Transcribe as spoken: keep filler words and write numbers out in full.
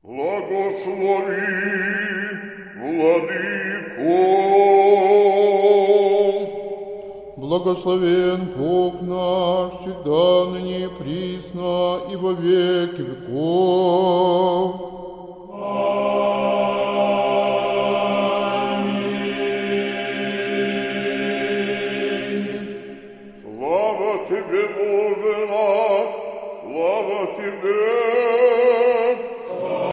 Благослови, Владыко. Благословен Бог наш, всегда, ныне и присно, и во веки веков. Аминь. Слава Тебе, Боже наш, слава Тебе.